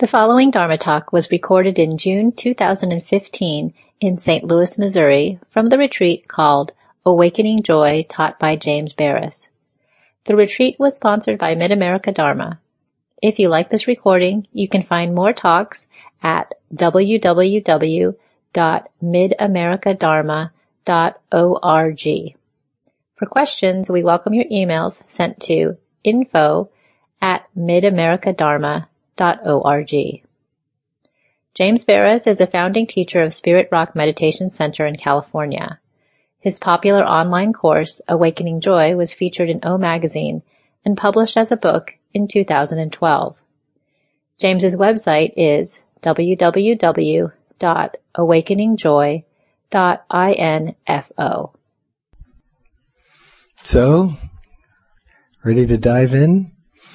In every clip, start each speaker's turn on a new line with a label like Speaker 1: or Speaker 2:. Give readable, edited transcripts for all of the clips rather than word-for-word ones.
Speaker 1: The following Dharma talk was recorded in June 2015 in St. Louis, Missouri, from the retreat called Awakening Joy, taught by James Barris. The retreat was sponsored by Mid-America Dharma. If you like this recording, you can find more talks at www.midamericadharma.org. For questions, we welcome your emails sent to info@midamericadharma.org. James Barris is a founding teacher of Spirit Rock Meditation Center in California. His popular online course, Awakening Joy, was featured in O Magazine and published as a book in 2012. James's website is www.awakeningjoy.info.
Speaker 2: So, ready to dive in?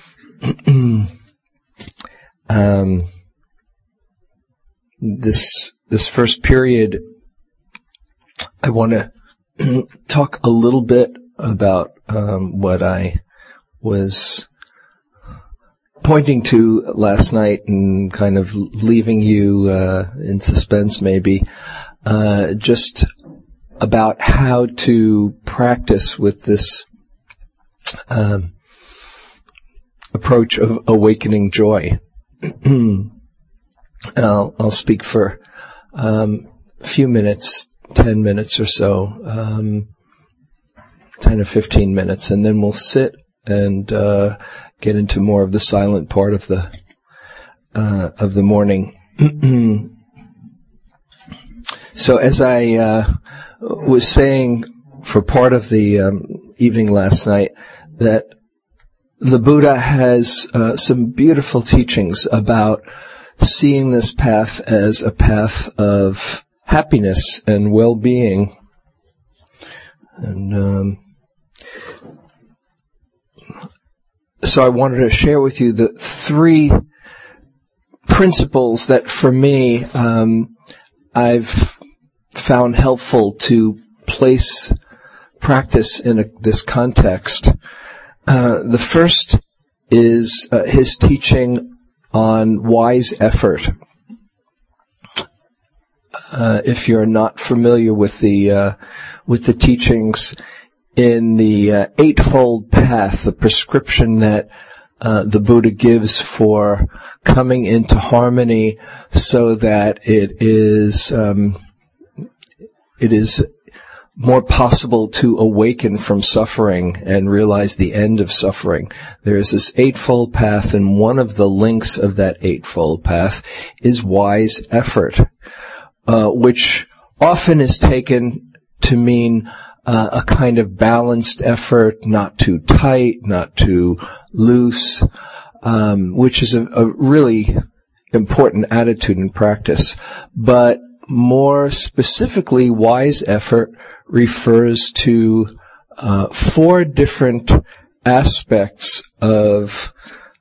Speaker 2: This first period, I want to talk a little bit about what I was pointing to last night and kind of leaving you in suspense maybe, just about how to practice with this approach of awakening joy. I'll speak for a few minutes, 10 minutes or so, 10 or 15 minutes, and then we'll sit and get into more of the silent part of the morning. So as I was saying for part of the evening last night, that the Buddha has some beautiful teachings about seeing this path as a path of happiness and well-being. And so I wanted to share with you the three principles that for me I've found helpful to place practice in this context. The first is his teaching on wise effort. If you're not familiar with the teachings in the Eightfold Path, the prescription that the Buddha gives for coming into harmony, so that it is more possible to awaken from suffering and realize the end of suffering. There is this Eightfold Path, and one of the links of that Eightfold Path is wise effort, which often is taken to mean a kind of balanced effort, not too tight, not too loose, which is a really important attitude and practice. But more specifically, wise effort refers to four different aspects of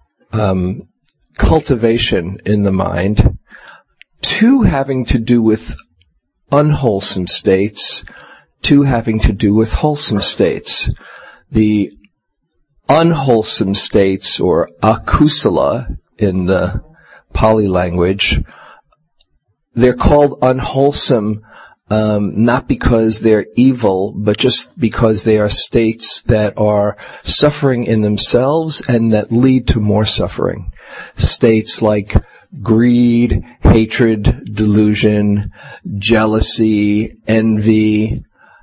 Speaker 2: cultivation in the mind, two having to do with unwholesome states, two having to do with wholesome states. The unwholesome states, or akusala in the Pali language, they're called unwholesome not because they're evil, but just because they are states that are suffering in themselves and that lead to more suffering. States like greed, hatred, delusion, jealousy, envy,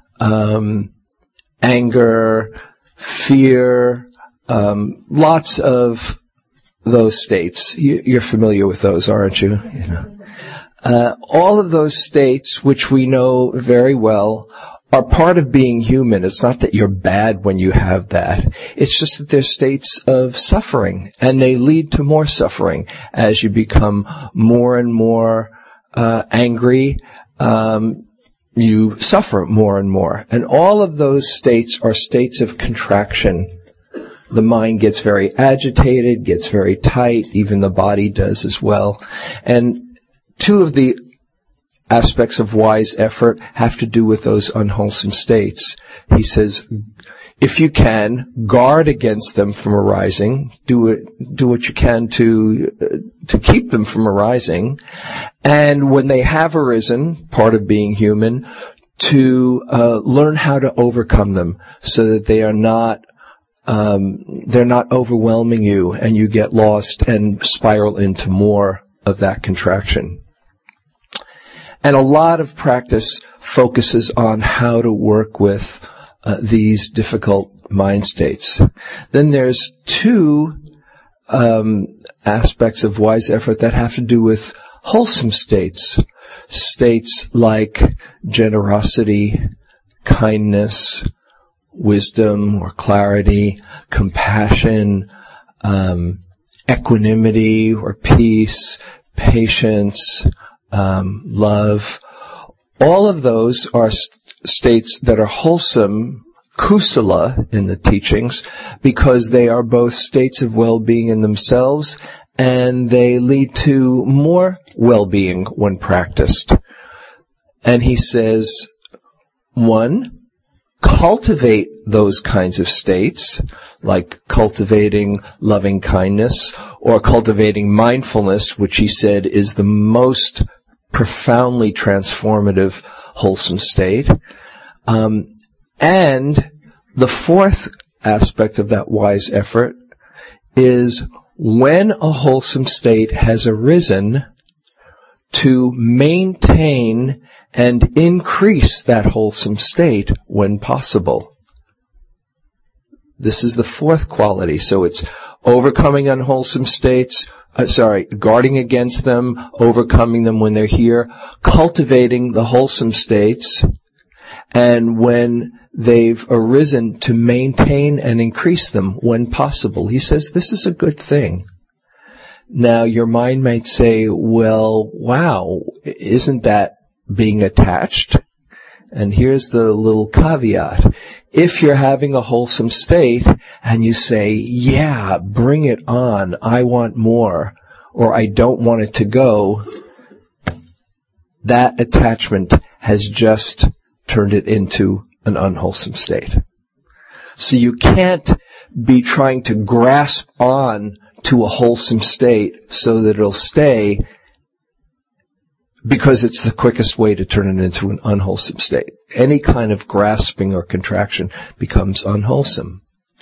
Speaker 2: anger, fear, lots of those states. You're familiar with those, aren't you? You know. All of those states, which we know very well, are part of being human. It's not that you're bad when you have that. It's just that they're states of suffering, and they lead to more suffering as you become more and more angry. You suffer more and more. And all of those states are states of contraction. The mind gets very agitated, gets very tight, even the body does as well. And two of the aspects of wise effort have to do with those unwholesome states. He says, If you can, guard against them from arising. Do what you can to keep them from arising. And when they have arisen, part of being human, to learn how to overcome them so that they're not overwhelming you and you get lost and spiral into more of that contraction. And a lot of practice focuses on how to work with these difficult mind states. Then there's two aspects of wise effort that have to do with wholesome states. States like generosity, kindness, wisdom or clarity, compassion, equanimity or peace, patience, love. All of those are states that are wholesome, kusala in the teachings, because they are both states of well-being in themselves, and they lead to more well-being when practiced. And he says, 1, cultivate those kinds of states, like cultivating loving kindness or cultivating mindfulness, which he said is the most profoundly transformative wholesome state. And the fourth aspect of that wise effort is when a wholesome state has arisen, to maintain and increase that wholesome state when possible. This is the fourth quality. So it's overcoming unwholesome states, guarding against them, overcoming them when they're here, cultivating the wholesome states, and when they've arisen, to maintain and increase them when possible. He says this is a good thing. Now your mind might say, well, wow, isn't that being attached? And here's the little caveat. If you're having a wholesome state and you say, yeah, bring it on, I want more, or I don't want it to go, that attachment has just turned it into an unwholesome state. So you can't be trying to grasp on to a wholesome state so that it'll stay, because it's the quickest way to turn it into an unwholesome state. Any kind of grasping or contraction becomes unwholesome.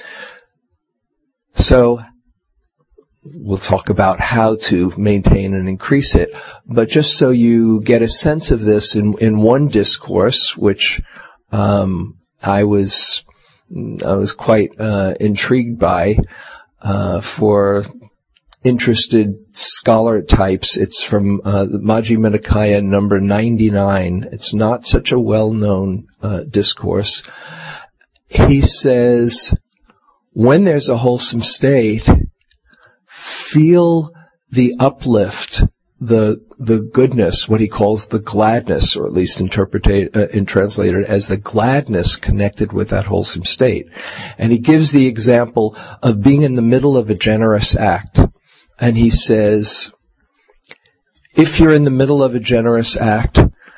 Speaker 2: So we'll talk about how to maintain and increase it. But just so you get a sense of this, in one discourse, which I was quite intrigued by, for interested scholar types. It's from the Majjhima Nikaya number 99. It's not such a well-known discourse. He says, when there's a wholesome state, feel the uplift, the goodness, what he calls the gladness, or at least translated as the gladness connected with that wholesome state. And he gives the example of being in the middle of a generous act. And he says, if you're in the middle of a generous act,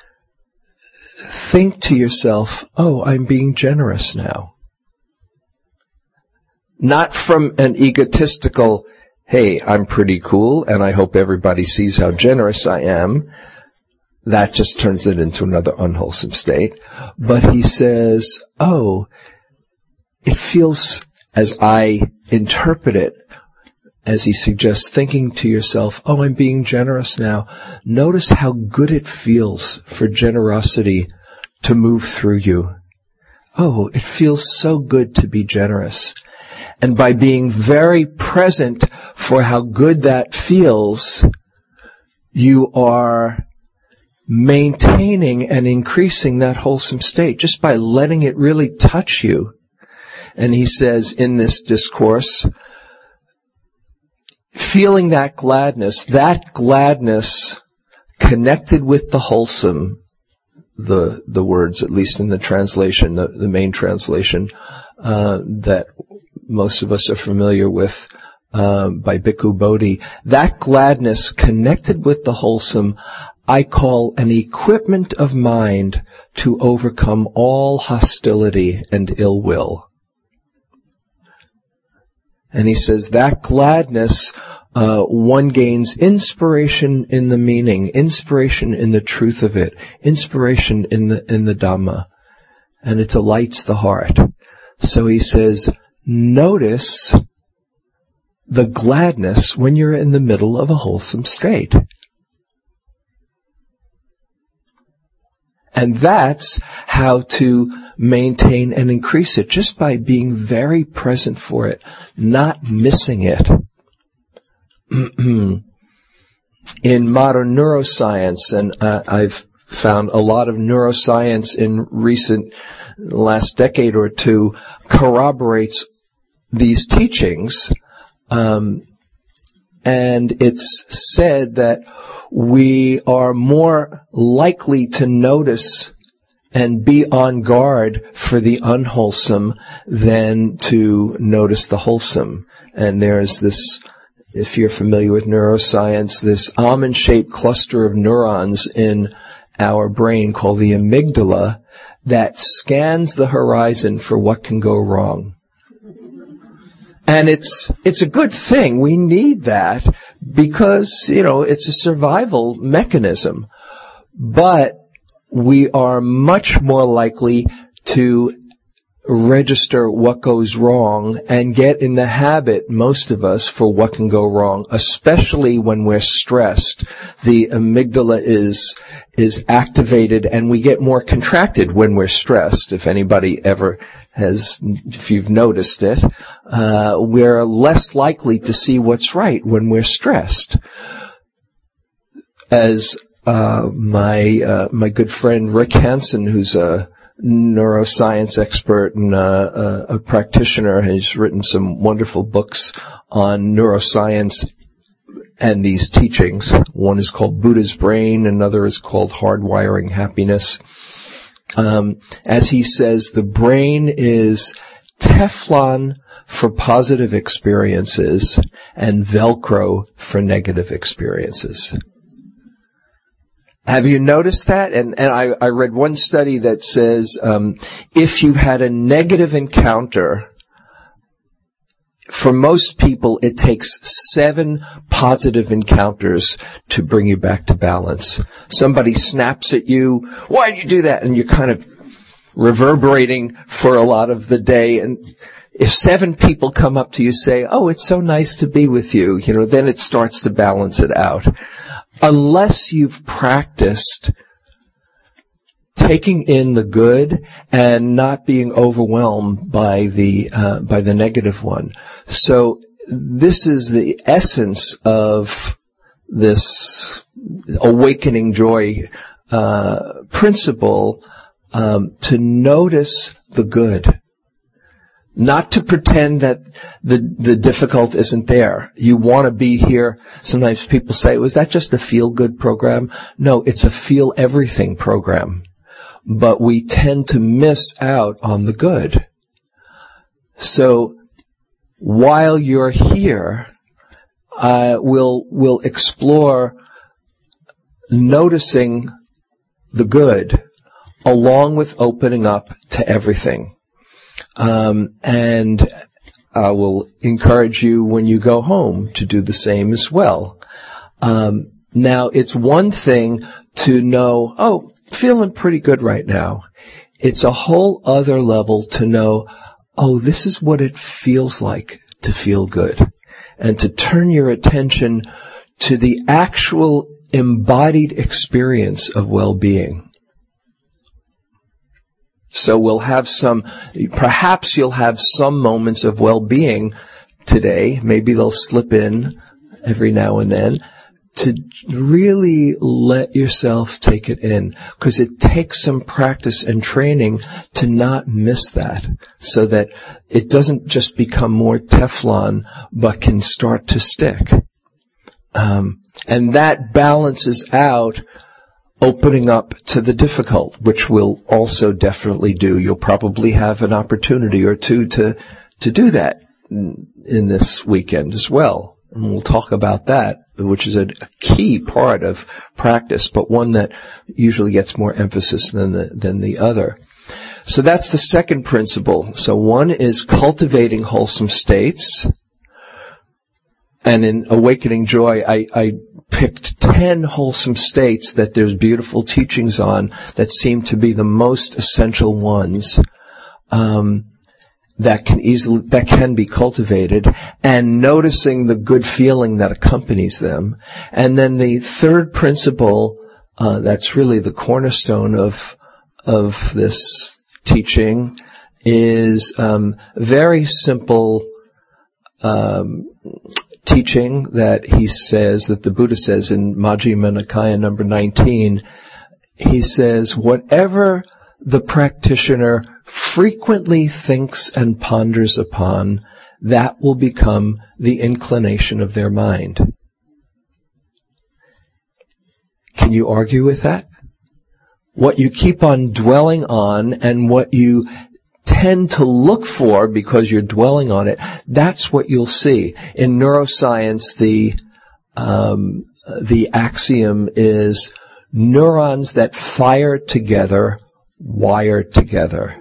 Speaker 2: think to yourself, oh, I'm being generous now. Not from an egotistical, hey, I'm pretty cool and I hope everybody sees how generous I am. That just turns it into another unwholesome state. But he says, oh, it feels, as I interpret it, as he suggests, thinking to yourself, oh, I'm being generous now. Notice how good it feels for generosity to move through you. Oh, it feels so good to be generous. And by being very present for how good that feels, you are maintaining and increasing that wholesome state just by letting it really touch you. And he says in this discourse, feeling that gladness connected with the wholesome, the words, at least in the translation, the main translation, that most of us are familiar with, by Bhikkhu Bodhi, that gladness connected with the wholesome, I call an equipment of mind to overcome all hostility and ill will. And he says that gladness, one gains inspiration in the meaning, inspiration in the truth of it, inspiration in the Dhamma, and it delights the heart. So he says, notice the gladness when you're in the middle of a wholesome state. And that's how to maintain and increase it, just by being very present for it, not missing it. In modern neuroscience, and I've found a lot of neuroscience in last decade or two corroborates these teachings, and it's said that we are more likely to notice and be on guard for the unwholesome than to notice the wholesome. And there's this, if you're familiar with neuroscience, this almond-shaped cluster of neurons in our brain called the amygdala that scans the horizon for what can go wrong. And it's a good thing. We need that because, it's a survival mechanism. But we are much more likely to register what goes wrong and get in the habit, most of us, for what can go wrong, especially when we're stressed. The amygdala is activated and we get more contracted when we're stressed. If anybody ever if you've noticed it, we're less likely to see what's right when we're stressed. As my good friend Rick Hansen, who's a neuroscience expert and a practitioner, has written some wonderful books on neuroscience and these teachings. One is called Buddha's Brain, another is called Hardwiring Happiness. As he says, the brain is Teflon for positive experiences and Velcro for negative experiences. Have you noticed that? And I read one study that says, if you've had a negative encounter, for most people, it takes 7 positive encounters to bring you back to balance. Somebody snaps at you, why did you do that? And you're kind of reverberating for a lot of the day. And if 7 people come up to you and say, oh, it's so nice to be with you, then it starts to balance it out. Unless you've practiced taking in the good and not being overwhelmed by the negative one. So this is the essence of this awakening joy principle, to notice the good. Not to pretend that the difficult isn't there. You want to be here. Sometimes people say, was that just a feel-good program? No, it's a feel-everything program. But we tend to miss out on the good. So while you're here, we'll explore noticing the good along with opening up to everything. And I will encourage you when you go home to do the same as well. Now, it's one thing to know, oh, feeling pretty good right now. It's a whole other level to know, oh, this is what it feels like to feel good. And to turn your attention to the actual embodied experience of well-being. So perhaps you'll have some moments of well-being today. Maybe they'll slip in every now and then, to really let yourself take it in. Because it takes some practice and training to not miss that, so that it doesn't just become more Teflon, but can start to stick. And that balances out opening up to the difficult, which we'll also definitely do. You'll probably have an opportunity or two to do that in this weekend as well. And we'll talk about that, which is a key part of practice, but one that usually gets more emphasis than the other. So that's the second principle. So one is cultivating wholesome states. And in Awakening Joy, I picked 10 wholesome states that there's beautiful teachings on that seem to be the most essential ones that can be cultivated, and noticing the good feeling that accompanies them. And then the third principle, that's really the cornerstone of this teaching, is very simple teaching that he says, that the Buddha says in Majjhima Nikaya number 19. He says, whatever the practitioner frequently thinks and ponders upon, that will become the inclination of their mind. Can you argue with that? What you keep on dwelling on and what you tend to look for because you're dwelling on it, that's what you'll see. In neuroscience, the axiom is neurons that fire together wire together.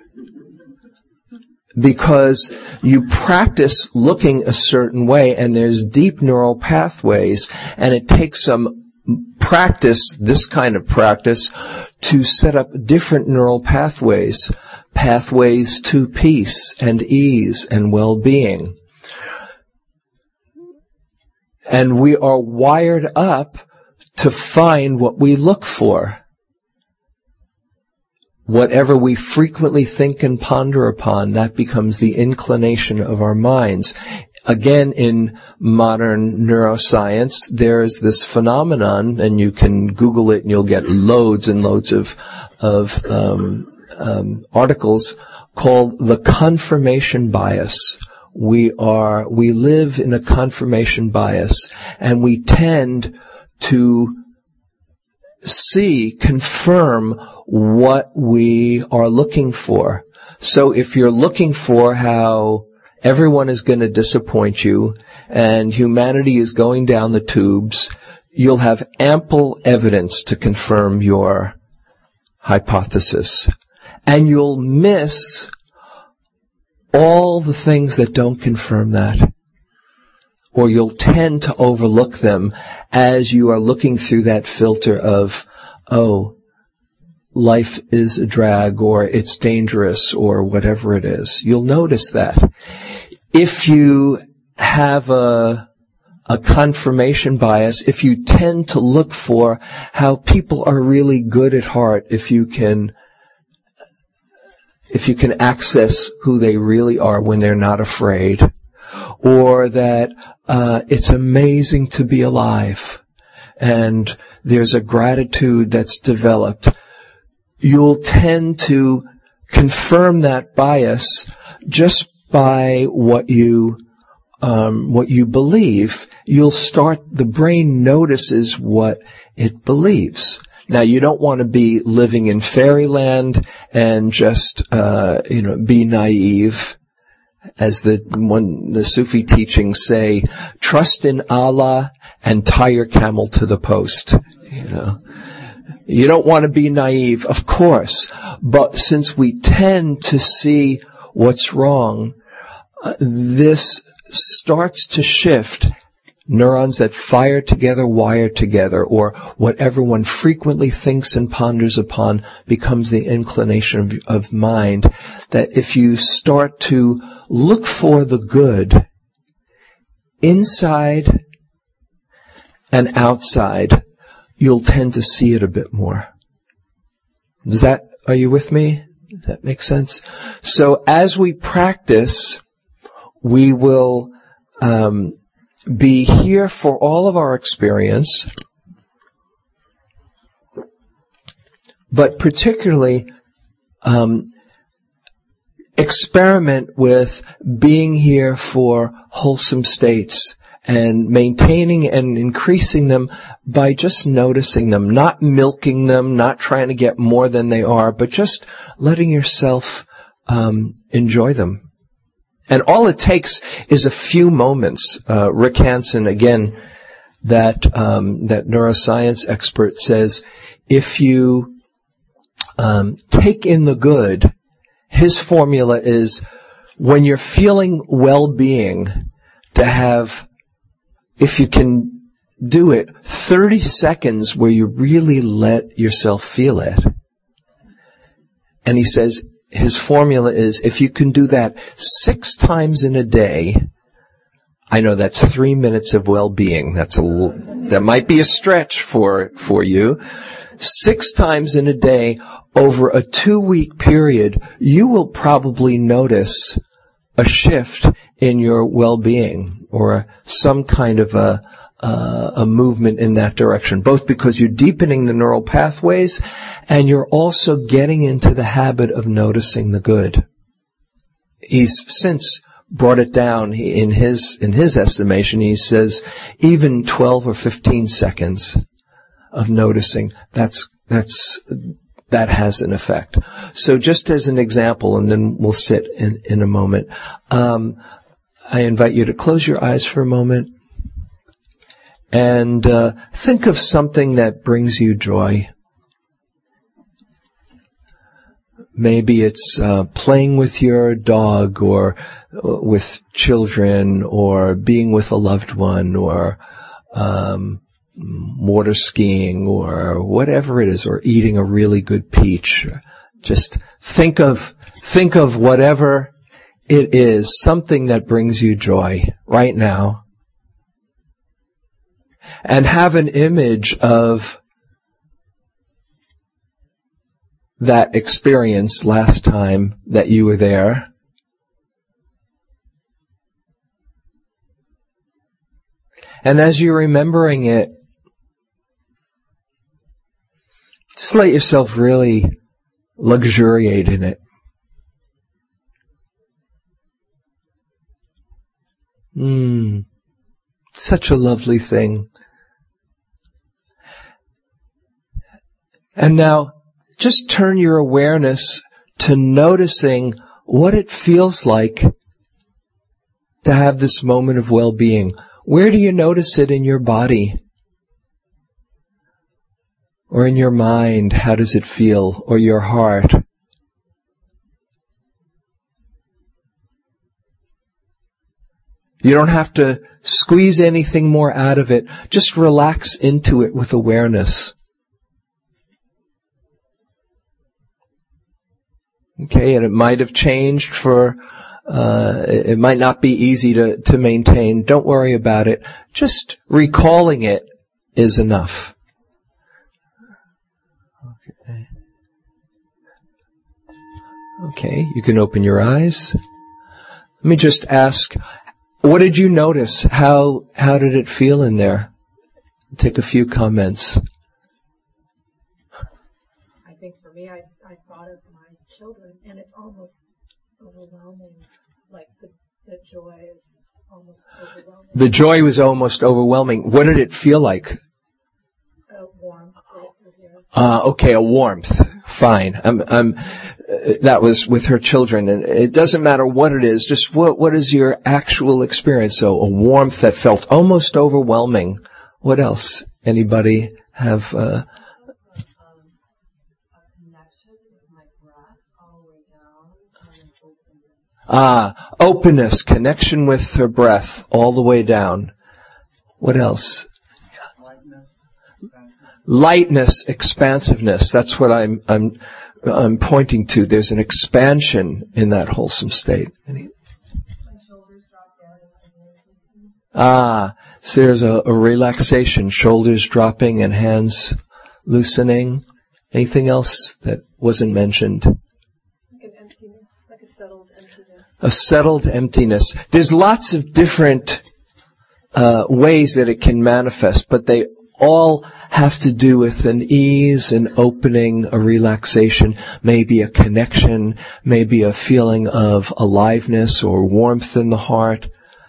Speaker 2: Because you practice looking a certain way, and there's deep neural pathways, and it takes some practice, this kind of practice, to set up different neural pathways to peace and ease and well-being. And we are wired up to find what we look for. Whatever we frequently think and ponder upon, that becomes the inclination of our minds. Again, in modern neuroscience, there's this phenomenon, and you can Google it and you'll get loads and loads of articles called the confirmation bias. We live in a confirmation bias, and we tend to confirm what we are looking for. So if you're looking for how everyone is going to disappoint you and humanity is going down the tubes, you'll have ample evidence to confirm your hypothesis. And you'll miss all the things that don't confirm that. Or you'll tend to overlook them as you are looking through that filter of, oh, life is a drag, or it's dangerous, or whatever it is. You'll notice that. If you have a confirmation bias, if you tend to look for how people are really good at heart, if you can access who they really are when they're not afraid, or that it's amazing to be alive, and there's a gratitude that's developed, you'll tend to confirm that bias just by what you believe. The brain notices what it believes. Now, you don't want to be living in fairyland and just, be naive. As the Sufi teachings say, trust in Allah and tie your camel to the post. You don't want to be naive, of course, but since we tend to see what's wrong, this starts to shift. Neurons that fire together, wire together, or what everyone frequently thinks and ponders upon becomes the inclination of mind. That if you start to look for the good inside and outside, you'll tend to see it a bit more. Are you with me? Does that make sense? So as we practice, we will be here for all of our experience, but particularly experiment with being here for wholesome states and maintaining and increasing them by just noticing them, not milking them, not trying to get more than they are, but just letting yourself enjoy them. And all it takes is a few moments. Rick Hansen, again, that neuroscience expert, says, if you take in the good, his formula is, when you're feeling well-being, to have if you can do it, 30 seconds where you really let yourself feel it. And he says his formula is, if you can do that 6 times in a day, I know that's 3 minutes of well-being. That might be a stretch for you. 6 times in a day over a 2-week period, you will probably notice a shift in your well-being or some kind of a movement in that direction, both because you're deepening the neural pathways and you're also getting into the habit of noticing the good. He's since brought it down in his estimation. He says even 12 or 15 seconds of noticing, that has an effect. So just as an example, and then we'll sit in a moment, I invite you to close your eyes for a moment and think of something that brings you joy. Maybe it's playing with your dog or with children or being with a loved one or water skiing or whatever it is, or eating a really good peach. Just think of whatever it is, something that brings you joy right now. And have an image of that experience last time that you were there. And as you're remembering it, just let yourself really luxuriate in it. Such a lovely thing. And now, just turn your awareness to noticing what it feels like to have this moment of well-being. Where do you notice it in your body? Or in your mind, how does it feel? Or your heart? You don't have to squeeze anything more out of it. Just relax into it with awareness. Okay, and it might have changed it might not be easy to maintain. Don't worry about it. Just recalling it is enough. Okay, you can open your eyes. Let me just ask, what did you notice? How did it feel in there? Take a few comments.
Speaker 3: I think for me, I thought of my children, and it's almost overwhelming. Like the joy is almost overwhelming.
Speaker 2: The joy was almost overwhelming. What did it feel like?
Speaker 3: Warmth.
Speaker 2: Okay, a warmth. Fine. That was with her children, and it doesn't matter what it is. Just what is your actual experience? So a warmth that felt almost overwhelming. What else? Anybody have?
Speaker 3: A connection with my breath all the way down, and openness.
Speaker 2: Openness, connection with her breath all the way down. What else? Lightness, expansiveness. That's what I'm pointing to. There's an expansion in that wholesome state.
Speaker 3: My shoulders drop down.
Speaker 2: So there's a relaxation, shoulders dropping and hands loosening. Anything else that wasn't mentioned?
Speaker 3: Like an emptiness, like a settled emptiness.
Speaker 2: A settled emptiness. There's lots of different ways that it can manifest, but they all have to do with an ease, an opening, a relaxation, maybe a connection, maybe a feeling of aliveness or warmth in the heart.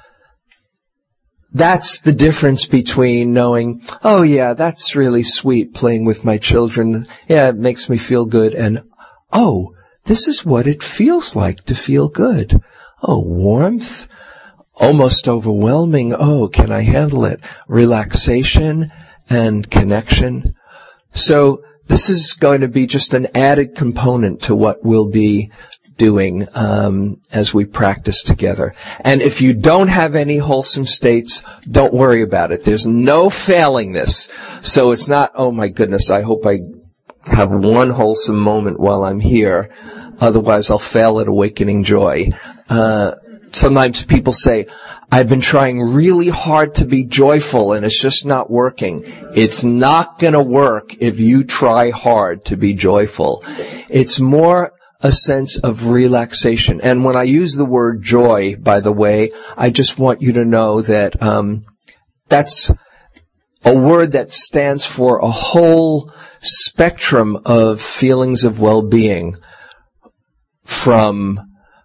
Speaker 2: That's the difference between knowing, oh yeah, that's really sweet playing with my children. Yeah, it makes me feel good. And, oh, this is what it feels like to feel good. Oh, warmth, almost overwhelming. Oh, can I handle it? Relaxation and connection. So this is going to be just an added component to what we'll be doing as we practice together. And if you don't have any wholesome states, don't worry about it. There's no failing this. So it's not, oh my goodness, I hope I have one wholesome moment while I'm here. Otherwise I'll fail at awakening joy. Sometimes people say, I've been trying really hard to be joyful and it's just not working. It's not going to work if you try hard to be joyful. It's more a sense of relaxation. And when I use the word joy, by the way, I just want you to know that that's a word that stands for a whole spectrum of feelings of well-being, from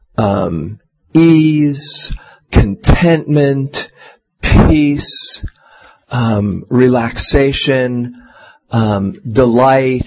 Speaker 2: ease, contentment, peace, relaxation, delight,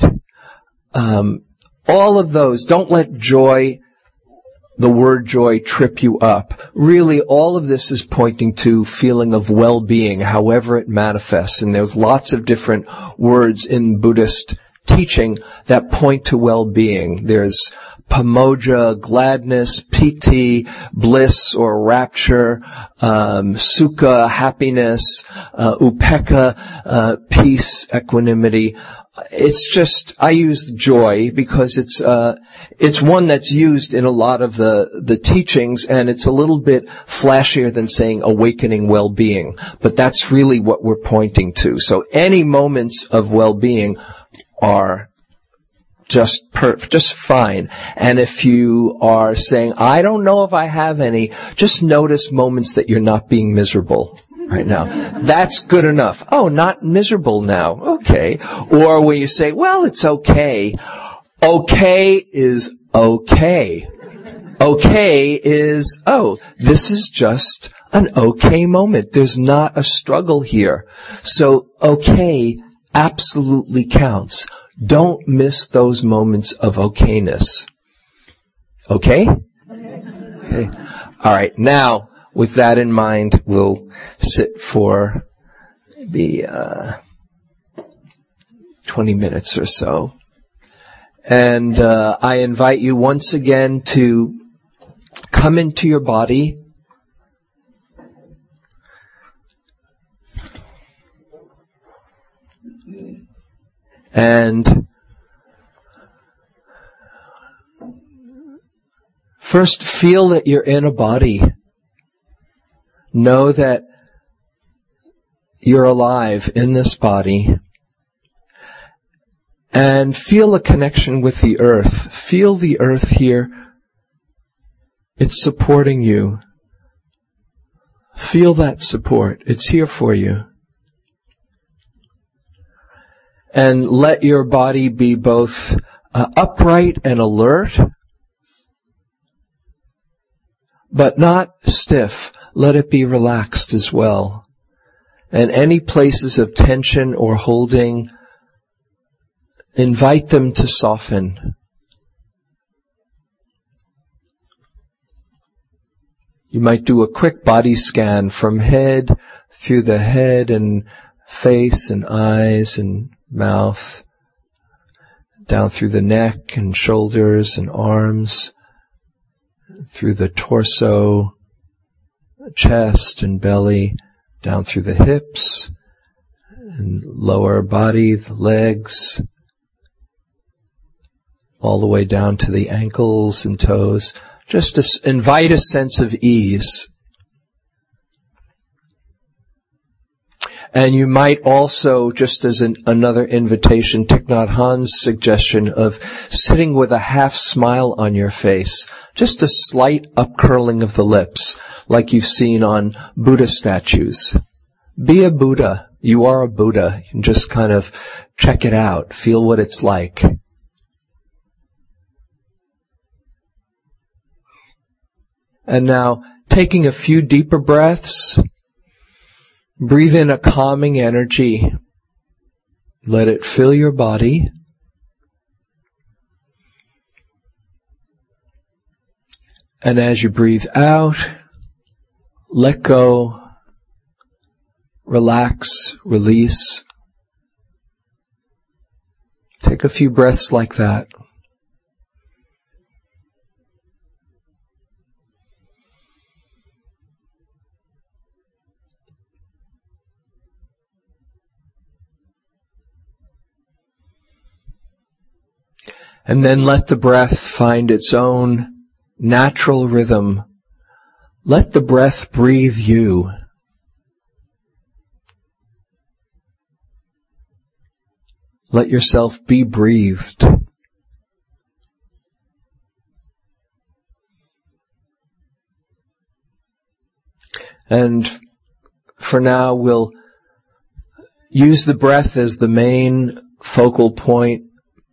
Speaker 2: all of those. Don't let the word joy trip you up. Really, all of this is pointing to feeling of well-being, however it manifests. And there's lots of different words in Buddhist teaching that point to well-being. There's pamoja, gladness, piti, bliss or rapture, sukha, happiness, upekkha, peace, equanimity. It's just, I use joy because it's one that's used in a lot of the teachings, and it's a little bit flashier than saying awakening well-being. But that's really what we're pointing to. So any moments of well-being are just fine. And if you are saying, I don't know if I have any, just notice moments that you're not being miserable right now. That's good enough. Oh, not miserable now. Okay. Or when you say, well, it's okay. Okay is okay. Okay is, oh, this is just an okay moment. There's not a struggle here. So okay absolutely counts. Don't miss those moments of okayness. Okay? Okay. All right. Now, with that in mind, we'll sit for the 20 minutes or so. And I invite you once again to come into your body. And first, feel that you're in a body. Know that you're alive in this body. And feel a connection with the earth. Feel the earth here. It's supporting you. Feel that support. It's here for you. And let your body be both upright and alert, but not stiff. Let it be relaxed as well. And any places of tension or holding, invite them to soften. You might do a quick body scan from head, through the head and face and eyes and mouth, down through the neck and shoulders and arms, through the torso, chest and belly, down through the hips and lower body, the legs, all the way down to the ankles and toes. Just to invite a sense of ease. And you might also, just as another invitation, Thich Nhat Hanh's suggestion of sitting with a half smile on your face, just a slight upcurling of the lips, like you've seen on Buddha statues. Be a Buddha. You are a Buddha. You can just kind of check it out, feel what it's like. And now, taking a few deeper breaths, breathe in a calming energy. Let it fill your body. And as you breathe out, let go, relax, release. Take a few breaths like that. And then let the breath find its own natural rhythm. Let the breath breathe you. Let yourself be breathed. And for now, we'll use the breath as the main focal point.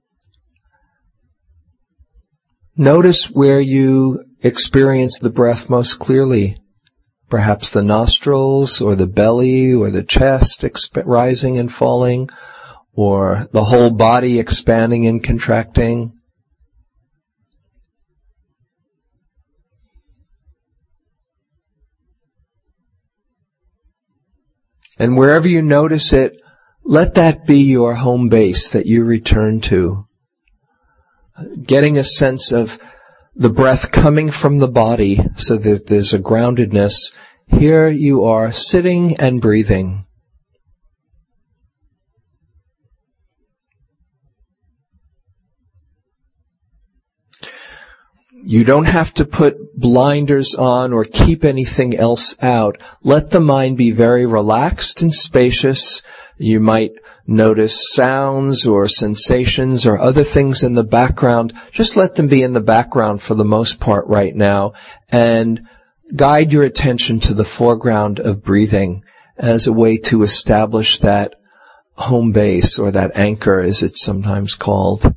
Speaker 2: Notice where you experience the breath most clearly. Perhaps the nostrils, or the belly, or the chest rising and falling, or the whole body expanding and contracting. And wherever you notice it, let that be your home base that you return to. Getting a sense of the breath coming from the body so that there's a groundedness. Here you are sitting and breathing. You don't have to put blinders on or keep anything else out. Let the mind be very relaxed and spacious. You might notice sounds or sensations or other things in the background. Just let them be in the background for the most part right now, and guide your attention to the foreground of breathing as a way to establish that home base, or that anchor as it's sometimes called.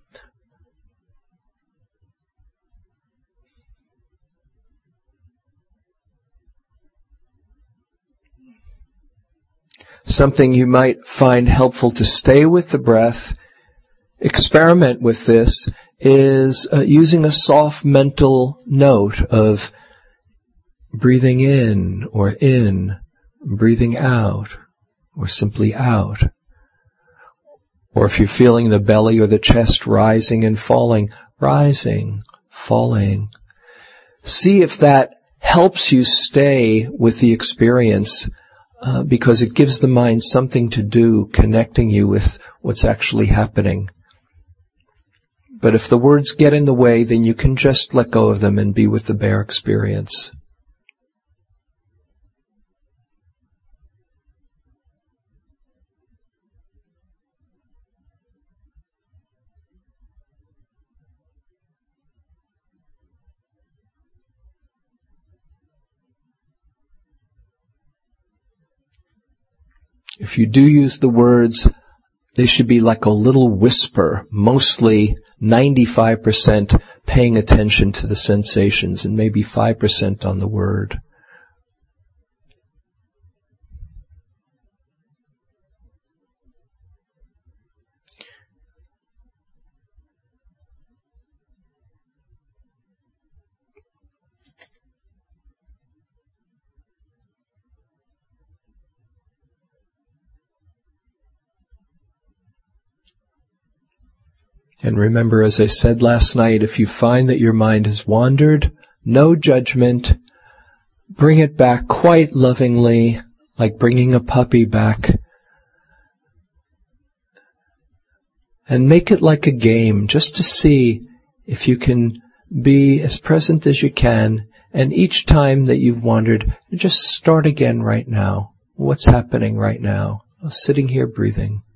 Speaker 2: Something you might find helpful to stay with the breath, experiment with this, is using a soft mental note of breathing in, breathing out, or simply out. Or if you're feeling the belly or the chest rising and falling, rising, falling. See if that helps you stay with the experience, because it gives the mind something to do, connecting you with what's actually happening. But if the words get in the way, then you can just let go of them and be with the bare experience. If you do use the words, they should be like a little whisper, mostly 95% paying attention to the sensations and maybe 5% on the word. And remember, as I said last night, if you find that your mind has wandered, no judgment, bring it back quite lovingly, like bringing a puppy back. And make it like a game, just to see if you can be as present as you can. And each time that you've wandered, just start again right now. What's happening right now? I'm sitting here breathing.